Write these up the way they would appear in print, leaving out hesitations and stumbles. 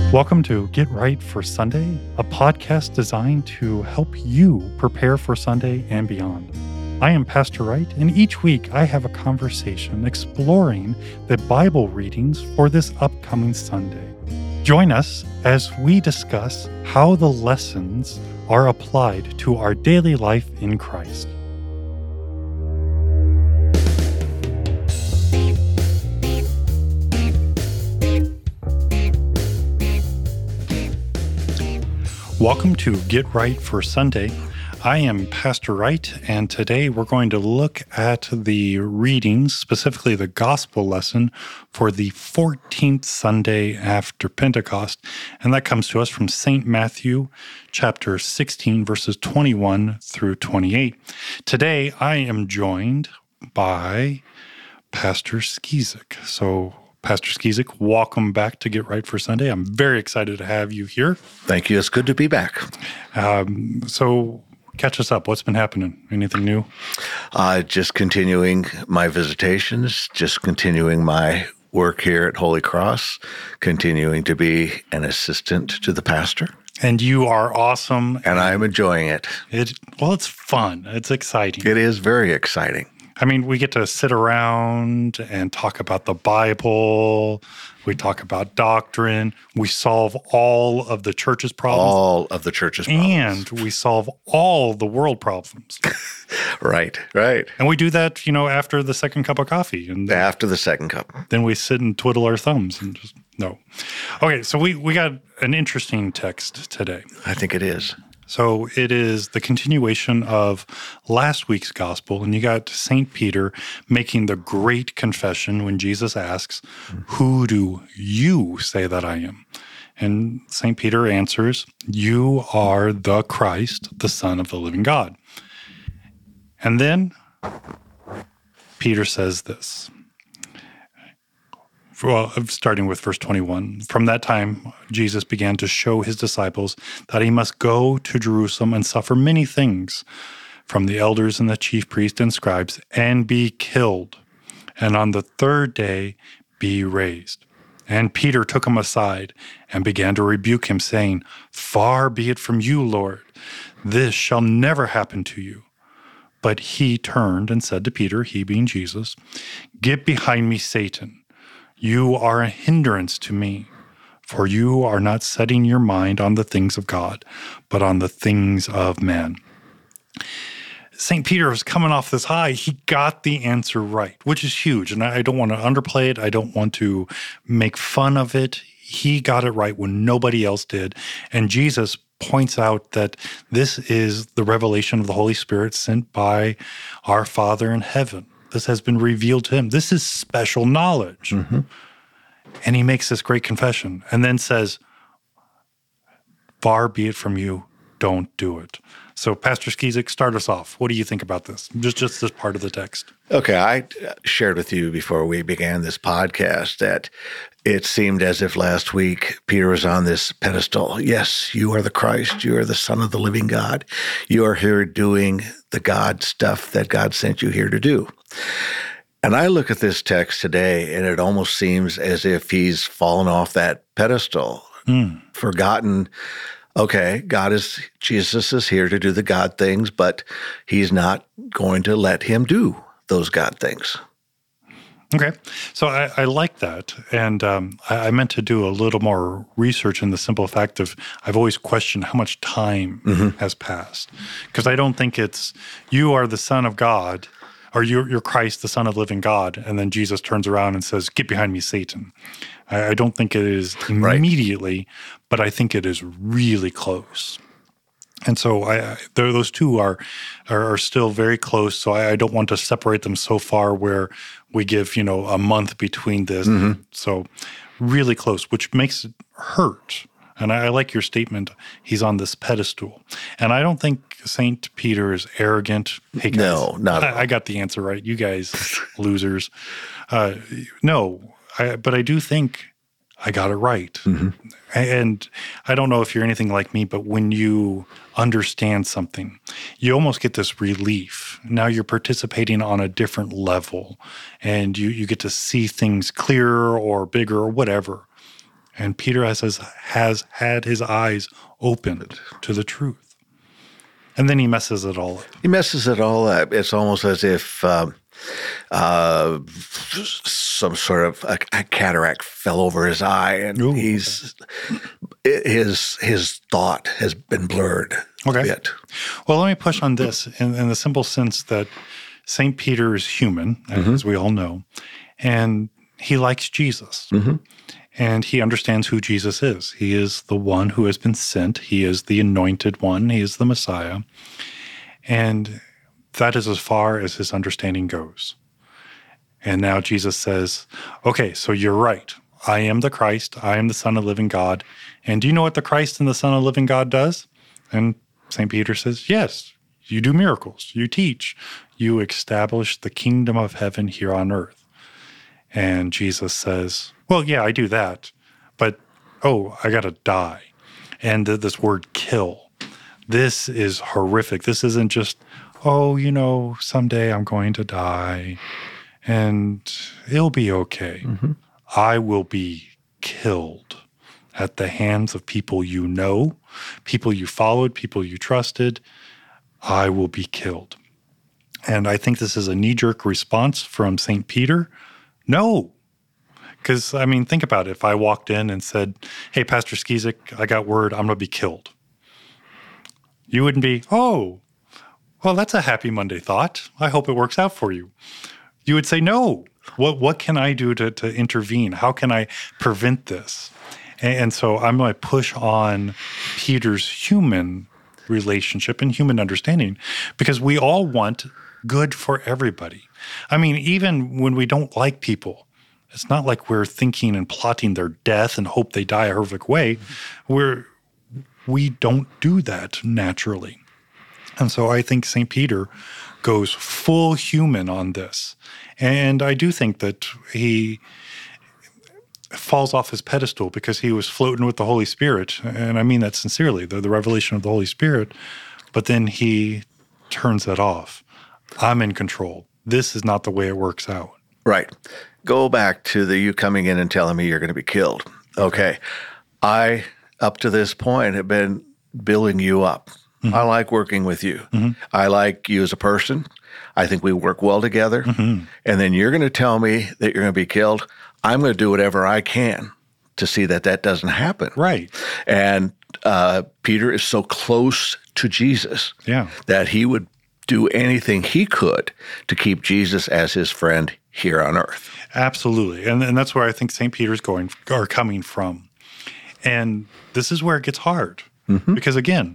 Welcome to Get Right for Sunday, a podcast designed to help you prepare for Sunday and beyond. I am Pastor Wright, and each week I have a conversation exploring the Bible readings for this upcoming Sunday. Join us as we discuss how the lessons are applied to our daily life in Christ. Welcome to Get Right for Sunday. I am Pastor Wright, and today we're going to look at the readings, specifically the gospel lesson for the 14th Sunday after Pentecost, and that comes to us from St. Matthew chapter 16, verses 21 through 28. Today I am joined by Pastor Skizik. So Pastor Skizik, welcome back to Get Right for Sunday. I'm very excited to have you here. Thank you. It's good to be back. So catch us up. What's been happening? Anything new? Just continuing my visitations, just continuing my work here at Holy Cross, continuing to be an assistant to the pastor. And you are awesome. And I'm enjoying it. It's fun. It's exciting. It is very exciting. I mean, we get to sit around and talk about the Bible. We talk about doctrine. We solve all of the church's problems. All of the church's problems. And we solve all the world problems. Right. And we do that, after the second cup of coffee. And after the second cup. Then we sit and twiddle our thumbs and just, no. Okay, so we got an interesting text today. I think it is. So it is the continuation of last week's gospel, and you got St. Peter making the great confession when Jesus asks, "Who do you say that I am?" And St. Peter answers, "You are the Christ, the Son of the living God." And then Peter says this. Well, starting with verse 21, from that time, Jesus began to show his disciples that he must go to Jerusalem and suffer many things from the elders and the chief priests and scribes and be killed, and on the third day be raised. And Peter took him aside and began to rebuke him, saying, "Far be it from you, Lord, this shall never happen to you." But he turned and said to Peter, he being Jesus, "Get behind me, Satan. You are a hindrance to me, for you are not setting your mind on the things of God, but on the things of man." St. Peter was coming off this high. He got the answer right, which is huge. And I don't want to underplay it. I don't want to make fun of it. He got it right when nobody else did. And Jesus points out that this is the revelation of the Holy Spirit sent by our Father in heaven. This has been revealed to him. This is special knowledge. Mm-hmm. And he makes this great confession and then says, "Far be it from you, don't do it." So Pastor Skizik, start us off. What do you think about this? Just this part of the text. Okay, I shared with you before we began this podcast that it seemed as if last week Peter was on this pedestal. Yes, you are the Christ. You are the Son of the living God. You are here doing the God stuff that God sent you here to do. And I look at this text today, and it almost seems as if he's fallen off that pedestal, forgotten. Okay, Jesus is here to do the God things, but he's not going to let him do those God things. Okay, so I like that, and I meant to do a little more research in the simple fact of I've always questioned how much time has passed, because I don't think it's you are the Son of God, or you're Christ, the Son of the living God, and then Jesus turns around and says, "Get behind me, Satan." I don't think it is immediately, but I think it is really close. And so those two are still very close. So I don't want to separate them so far where we give a month between this. Mm-hmm. So really close, which makes it hurt. And I like your statement. He's on this pedestal, and I don't think St. Peter is arrogant. Hey guys, no, not at all. I got the answer right. You guys, losers. No, but I do think I got it right. Mm-hmm. And I don't know if you're anything like me, but when you understand something, you almost get this relief. Now you're participating on a different level, and you get to see things clearer or bigger or whatever. And Peter has had his eyes opened to the truth. And then he messes it all up. He messes it all up. It's almost as if some sort of a cataract fell over his eye, and his thought has been blurred a bit. Well, let me push on this in the simple sense that St. Peter is human, as we all know, and he likes Jesus. And he understands who Jesus is. He is the one who has been sent. He is the anointed one. He is the Messiah. And that is as far as his understanding goes. And now Jesus says, okay, so you're right. I am the Christ. I am the Son of the living God. And do you know what the Christ and the Son of the living God does? And St. Peter says, yes, you do miracles. You teach. You establish the kingdom of heaven here on earth. And Jesus says, well, yeah, I do that, but, I got to die. And this word kill, this is horrific. This isn't just, someday I'm going to die and it'll be okay. I will be killed at the hands of people you know, people you followed, people you trusted. I will be killed. And I think this is a knee-jerk response from St. Peter. No. Because, think about it. If I walked in and said, hey, Pastor Skizik, I got word I'm going to be killed. You wouldn't be, well, that's a happy Monday thought. I hope it works out for you. You would say, no. What can I do to intervene? How can I prevent this? And so I'm going to push on Peter's human relationship and human understanding, because we all want good for everybody. Even when we don't like people, it's not like we're thinking and plotting their death and hope they die a horrific way. We don't do that naturally. And so I think St. Peter goes full human on this. And I do think that he falls off his pedestal because he was floating with the Holy Spirit. And I mean that sincerely, the revelation of the Holy Spirit. But then he turns that off. I'm in control. This is not the way it works out. Right. Go back to you coming in and telling me you're going to be killed. Okay. I, up to this point, have been building you up. I like working with you. I like you as a person. I think we work well together. And then you're going to tell me that you're going to be killed. I'm going to do whatever I can to see that doesn't happen. Right. And Peter is so close to Jesus that he would do anything he could to keep Jesus as his friend here on earth. Absolutely. And that's where I think St. Peter's coming from. And this is where it gets hard. Because again,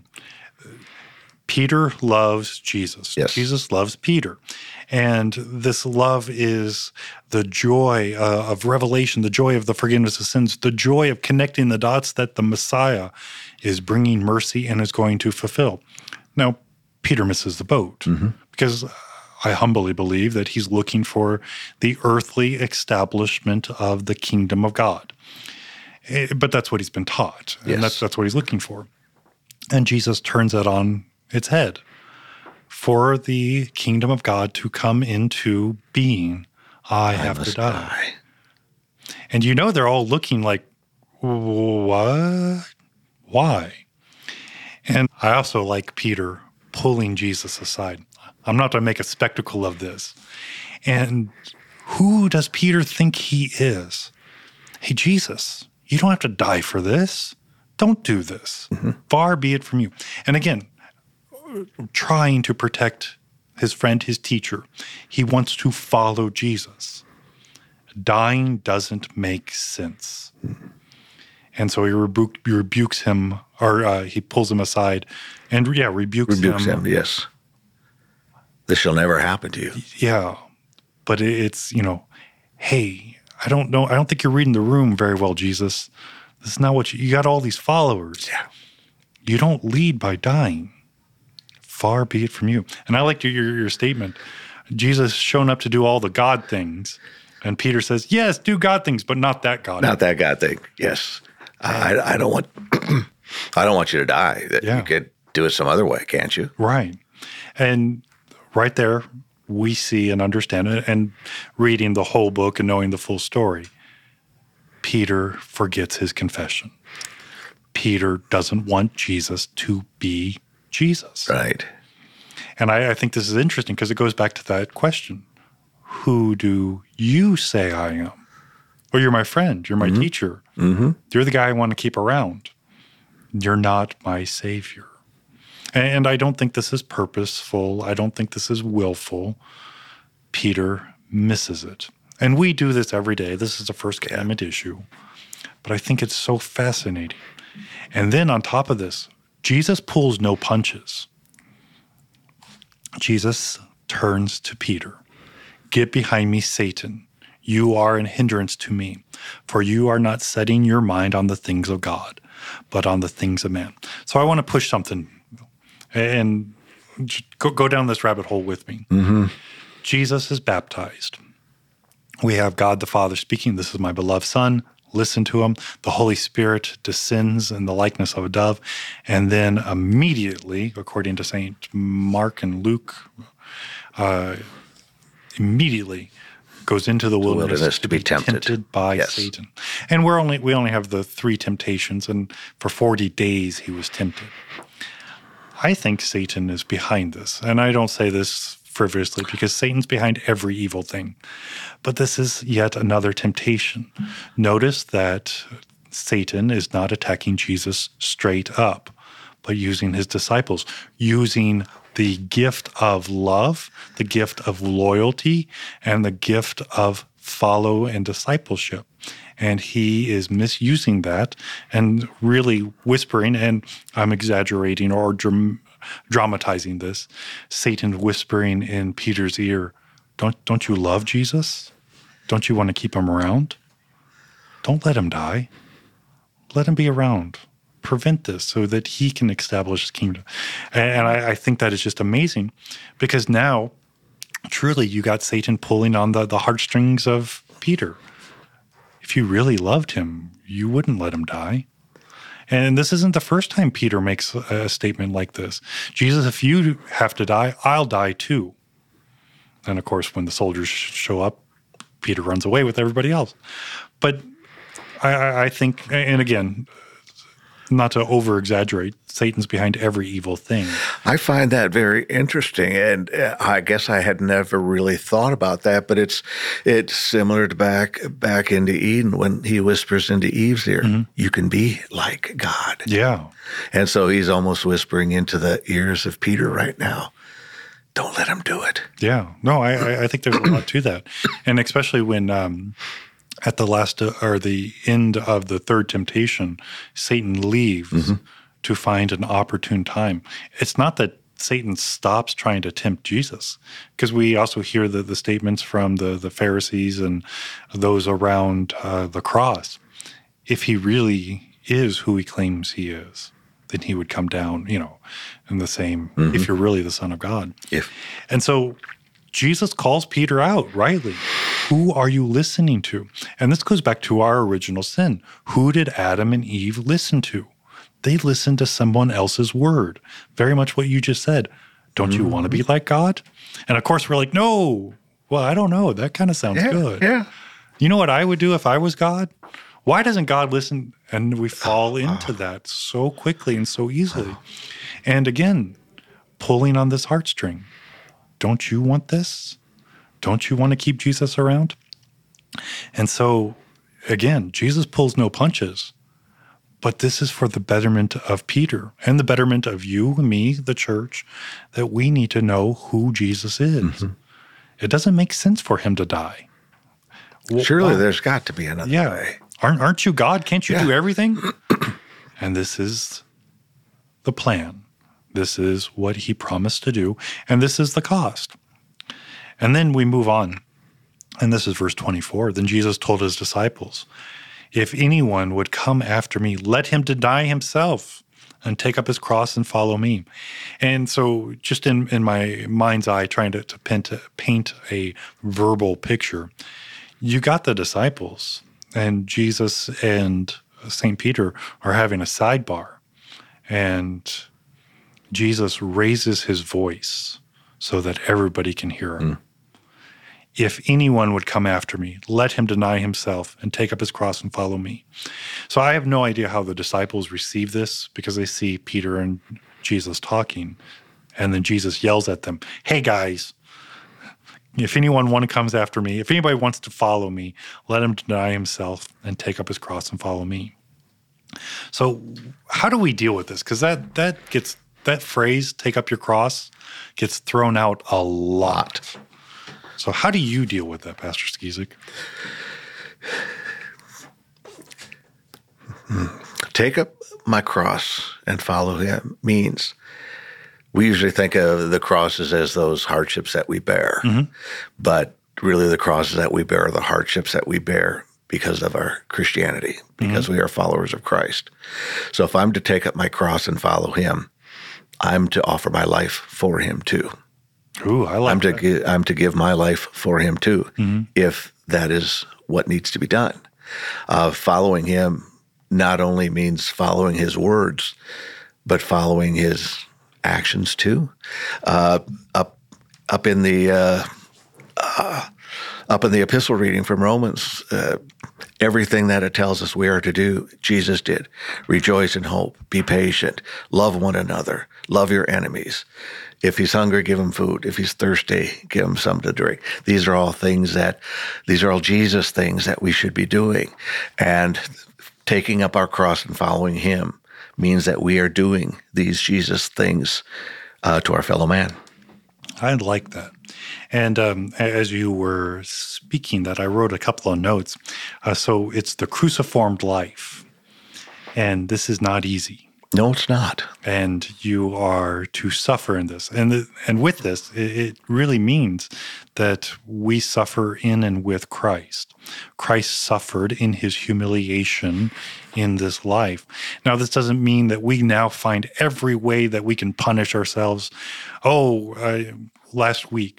Peter loves Jesus. Yes. Jesus loves Peter. And this love is the joy of revelation, the joy of the forgiveness of sins, the joy of connecting the dots that the Messiah is bringing mercy and is going to fulfill. Now, Peter misses the boat because I humbly believe that he's looking for the earthly establishment of the kingdom of God. But that's what he's been taught, and that's what he's looking for. And Jesus turns that on its head. For the kingdom of God to come into being, I have to die. And they're all looking like, what? Why? And I also like Peter pulling Jesus aside. I'm not going to make a spectacle of this. And who does Peter think he is? Hey, Jesus, you don't have to die for this. Don't do this. Far be it from you. And again, trying to protect his friend, his teacher. He wants to follow Jesus. Dying doesn't make sense. And so he rebukes him, or he pulls him aside and rebukes him. Yes. This shall never happen to you. Yeah. But it's, hey, I don't know. I don't think you're reading the room very well, Jesus. This is not what you got all these followers. Yeah. You don't lead by dying. Far be it from you. And I liked your statement. Jesus shown up to do all the God things. And Peter says, yes, do God things, but not that God. Not that God thing. Yes. I don't want I don't want you to die. You could do it some other way, can't you? Right. And right there, we see and understand it, and reading the whole book and knowing the full story. Peter forgets his confession. Peter doesn't want Jesus to be Jesus. Right. And I think this is interesting because it goes back to that question. Who do you say I am? Well, you're my friend. You're my teacher. You're the guy I want to keep around. You're not my Savior. And I don't think this is purposeful. I don't think this is willful. Peter misses it. And we do this every day. This is a first commandment issue. But I think it's so fascinating. And then on top of this, Jesus pulls no punches. Jesus turns to Peter. Get behind me, Satan. You are an hindrance to me, for you are not setting your mind on the things of God, but on the things of man. So I want to push something and go down this rabbit hole with me. Jesus is baptized. We have God the Father speaking, "This is my beloved Son." Listen to him. The Holy Spirit descends in the likeness of a dove. And then immediately, according to St. Mark and Luke, immediately goes into the wilderness to be tempted by Satan. And we only have the 3 temptations, and for 40 days he was tempted. I think Satan is behind this. And I don't say this frivolously because Satan's behind every evil thing. But this is yet another temptation. Notice that Satan is not attacking Jesus straight up, but using his disciples, using the gift of love, the gift of loyalty, and the gift of follow and discipleship. And he is misusing that and really whispering, and I'm exaggerating or dramatizing this, Satan whispering in Peter's ear, don't you love Jesus? Don't you want to keep him around? Don't let him die. Let him be around. Prevent this so that he can establish his kingdom. And I think that is just amazing because now, truly, you got Satan pulling on the heartstrings of Peter. If you really loved him, you wouldn't let him die. And this isn't the first time Peter makes a statement like this. Jesus, if you have to die, I'll die too. And of course, when the soldiers show up, Peter runs away with everybody else. But I think, and again, not to over-exaggerate, Satan's behind every evil thing. I find that very interesting, and I guess I had never really thought about that, but it's similar to back into Eden when he whispers into Eve's ear, you can be like God. Yeah. And so he's almost whispering into the ears of Peter right now, don't let him do it. Yeah. No, I think there's a lot to that. And especially when at the last or the end of the third temptation, Satan leaves to find an opportune time. It's not that Satan stops trying to tempt Jesus, because we also hear the statements from the Pharisees and those around the cross. If he really is who he claims he is, then he would come down, in the same, if you're really the Son of God. And so Jesus calls Peter out rightly. Who are you listening to? And this goes back to our original sin. Who did Adam and Eve listen to? They listened to someone else's word. Very much what you just said. Don't you want to be like God? And of course, we're like, no. Well, I don't know. That kind of sounds good. Yeah. You know what I would do if I was God? Why doesn't God listen? And we fall into that so quickly and so easily. And again, pulling on this heartstring. Don't you want this? Don't you want to keep Jesus around? And so, again, Jesus pulls no punches. But this is for the betterment of Peter and the betterment of you and me, the church, that we need to know who Jesus is. It doesn't make sense for him to die. Surely there's got to be another way. Aren't you God? Can't you do everything? And this is the plan. This is what he promised to do, and this is the cost. And then we move on, and this is verse 24. Then Jesus told his disciples, if anyone would come after me, let him deny himself and take up his cross and follow me. And so just in my mind's eye, trying to paint a verbal picture, you got the disciples, and Jesus and St. Peter are having a sidebar, and Jesus raises his voice so that everybody can hear him. If anyone would come after me, let him deny himself and take up his cross and follow me. So I have no idea how the disciples receive this, because they see Peter and Jesus talking, and then Jesus yells at them, "Hey guys, if anyone comes after me, if anybody wants to follow me, let him deny himself and take up his cross and follow me." So how do we deal with this? Because that phrase, "take up your cross," gets thrown out a lot. So how do you deal with that, Pastor Skizik? Take up my cross and follow him means we usually think of the crosses as those hardships that we bear. But really the crosses that we bear are the hardships that we bear because of our Christianity, because we are followers of Christ. So if I'm to take up my cross and follow him, I'm to offer my life for him too. Ooh, I like that. I'm to give my life for him too, if that is what needs to be done. Following him not only means following his words, but following his actions too. Up in the epistle reading from Romans, everything that it tells us we are to do, Jesus did. Rejoice in hope, be patient, love one another, love your enemies. If he's hungry, give him food. If he's thirsty, give him something to drink. These are all Jesus things that we should be doing. And taking up our cross and following him means that we are doing these Jesus things to our fellow man. I like that. And as you were speaking that, I wrote a couple of notes. So it's the cruciformed life. And this is not easy. No, it's not. And you are to suffer in this. And with this, it really means that we suffer in and with Christ. Christ suffered in his humiliation in this life. Now, this doesn't mean that we now find every way that we can punish ourselves. Last week,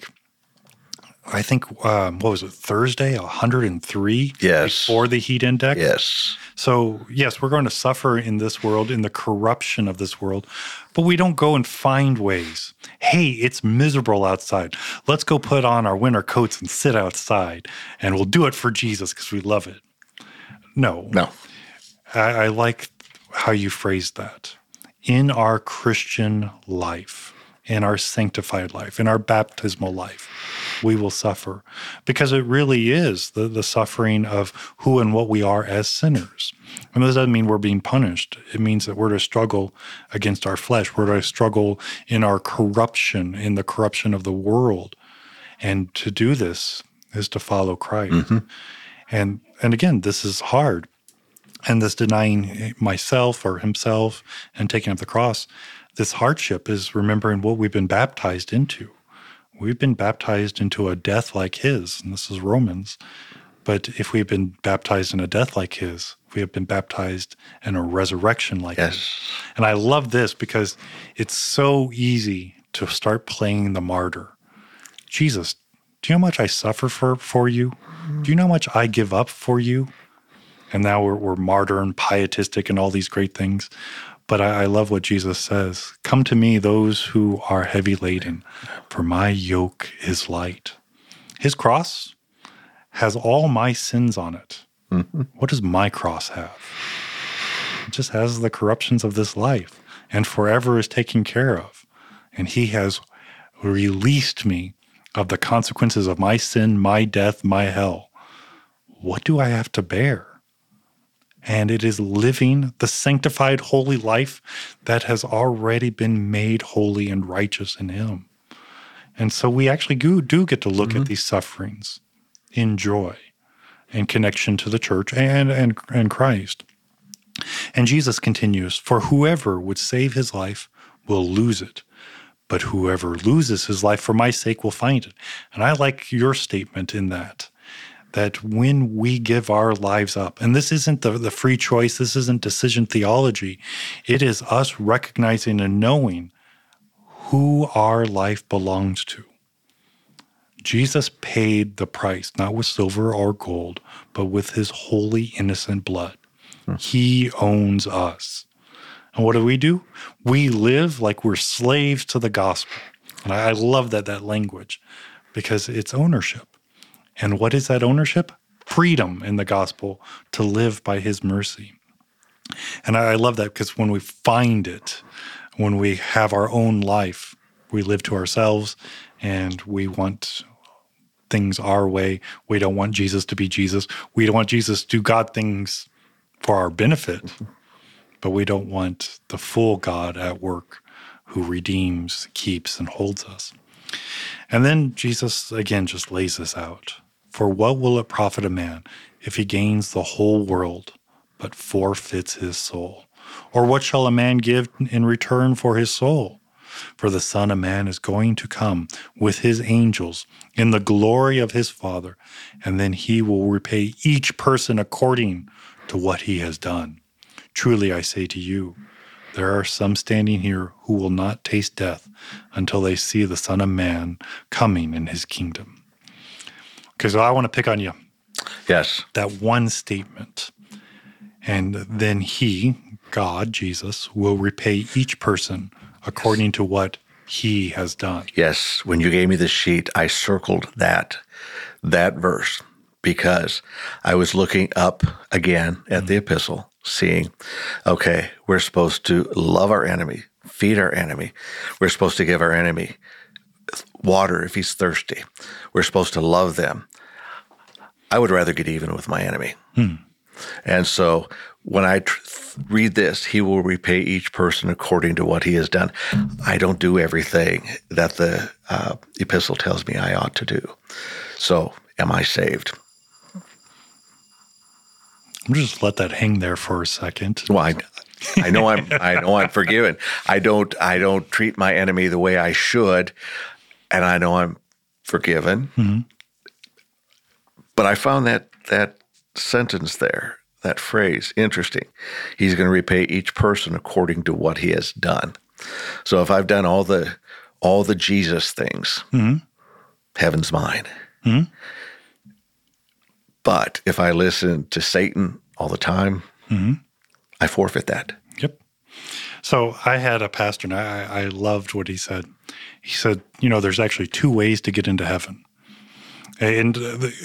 I think, what was it, Thursday, 103? Yes. Before the heat index? Yes. So, yes, we're going to suffer in this world, in the corruption of this world, but we don't go and find ways. Hey, it's miserable outside. Let's go put on our winter coats and sit outside, and we'll do it for Jesus because we love it. No. I like how you phrased that. In our Christian life, in our sanctified life, in our baptismal life, we will suffer, because it really is the suffering of who and what we are as sinners. And this doesn't mean we're being punished. It means that we're to struggle against our flesh. We're to struggle in our corruption, in the corruption of the world. And to do this is to follow Christ. And again, this is hard. And this denying myself or himself and taking up the cross, this hardship is remembering what we've been baptized into. We've been baptized into a death like his, and this is Romans. But if we've been baptized in a death like his, we have been baptized in a resurrection like his. And I love this because it's so easy to start playing the martyr. Jesus, do you know how much I suffer for you? Do you know how much I give up for you? And now we're martyr and pietistic and all these great things. But I love what Jesus says. Come to me, those who are heavy laden, for my yoke is light. His cross has all my sins on it. What does my cross have? It just has the corruptions of this life, and forever is taken care of. And he has released me of the consequences of my sin, my death, my hell. What do I have to bear? And it is living the sanctified, holy life that has already been made holy and righteous in him. And so we actually do get to look at these sufferings in joy, in connection to the church and Christ. And Jesus continues, for whoever would save his life will lose it, but whoever loses his life for my sake will find it. And I like your statement in that when we give our lives up, and this isn't the free choice, this isn't decision theology, it is us recognizing and knowing who our life belongs to. Jesus paid the price, not with silver or gold, but with his holy, innocent blood. He owns us. And what do? We live like we're slaves to the gospel. And I love that language, because it's ownership. And what is that ownership? Freedom in the gospel to live by his mercy. And I love that because when we find it, when we have our own life, we live to ourselves and we want things our way. We don't want Jesus to be Jesus. We don't want Jesus to do God things for our benefit, but we don't want the full God at work who redeems, keeps, and holds us. And then Jesus, again, just lays this out. For what will it profit a man if he gains the whole world but forfeits his soul? Or what shall a man give in return for his soul? For the Son of Man is going to come with his angels in the glory of his Father, and then he will repay each person according to what he has done. Truly I say to you, there are some standing here who will not taste death until they see the Son of Man coming in his kingdom. Okay, so I want to pick on you. Yes. That one statement. And then he, God, Jesus, will repay each person according to what he has done. Yes. When you gave me the sheet, I circled that verse because I was looking up again at the epistle, seeing, okay, we're supposed to love our enemy, feed our enemy. We're supposed to give our enemy water if he's thirsty. We're supposed to love them. I would rather get even with my enemy. And so when I read this, he will repay each person according to what he has done. I don't do everything that the epistle tells me I ought to do. So am I saved? I'm just let that hang there for a second. Well, I know I'm forgiven. I don't treat my enemy the way I should, and I know I'm forgiven. Mm-hmm. But I found that sentence there, that phrase, interesting. He's going to repay each person according to what he has done. So if I've done all the Jesus things, heaven's mine. Mm-hmm. But if I listen to Satan all the time, I forfeit that. Yep. So I had a pastor, and I loved what he said. He said, there's actually two ways to get into heaven. And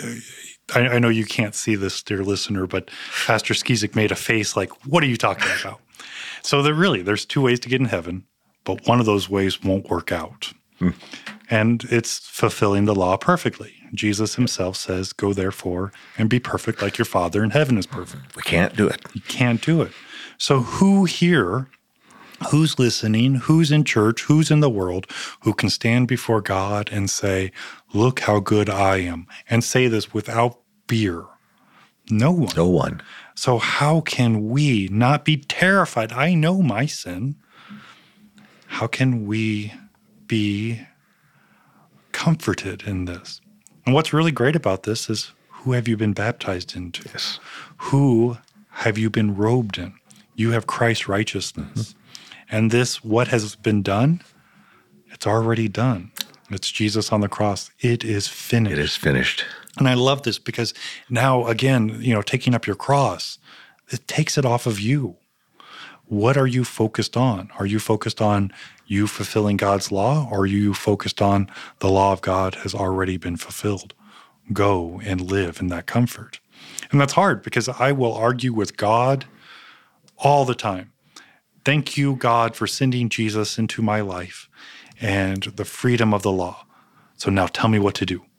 I know you can't see this, dear listener, but Pastor Skizik made a face like, what are you talking about? So there's two ways to get in heaven, but one of those ways won't work out. And it's fulfilling the law perfectly. Jesus himself says, go therefore and be perfect like your Father in heaven is perfect. We can't do it. You can't do it. So who here, who's listening, who's in church, who's in the world, who can stand before God and say, look how good I am, and say this without fear? No one. No one. So how can we not be terrified? I know my sin. How can we be comforted in this? And what's really great about this is, who have you been baptized into? Yes. Who have you been robed in? You have Christ's righteousness. And this, what has been done, it's already done. It's Jesus on the cross. It is finished. It is finished. And I love this because now, again, taking up your cross, it takes it off of you. What are you focused on? Are you focused on you fulfilling God's law, or are you focused on the law of God has already been fulfilled? Go and live in that comfort. And that's hard because I will argue with God all the time. Thank you, God, for sending Jesus into my life and the freedom of the law. So now tell me what to do.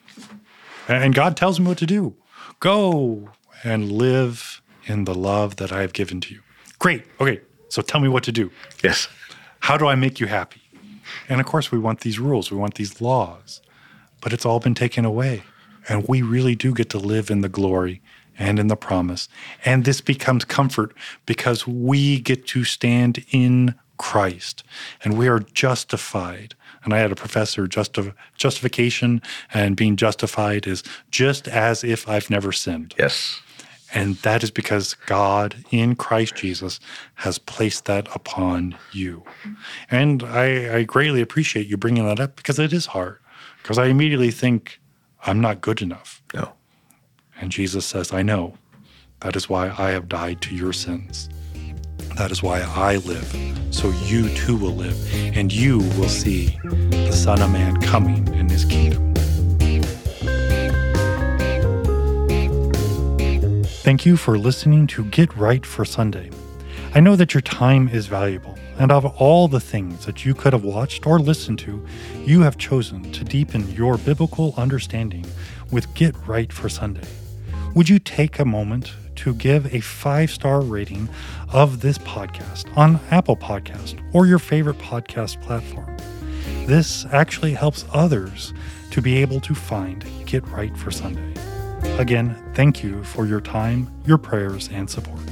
And God tells me what to do. Go and live in the love that I have given to you. Great. Okay, so tell me what to do. Yes. How do I make you happy? And of course, we want these rules. We want these laws. But it's all been taken away. And we really do get to live in the glory and in the promise. And this becomes comfort because we get to stand in Christ. And we are justified. And I had a professor, justification and being justified is just as if I've never sinned. Yes. And that is because God in Christ Jesus has placed that upon you. And I greatly appreciate you bringing that up because it is hard. Because I immediately think, I'm not good enough. No. And Jesus says, I know. That is why I have died to your sins. That is why I live. So you too will live. And you will see the Son of Man coming in his kingdom. Thank you for listening to Get Right for Sunday. I know that your time is valuable, and of all the things that you could have watched or listened to, you have chosen to deepen your biblical understanding with Get Right for Sunday. Would you take a moment to give a 5-star rating of this podcast on Apple Podcast or your favorite podcast platform? This actually helps others to be able to find Get Right for Sunday. Again, thank you for your time, your prayers, and support.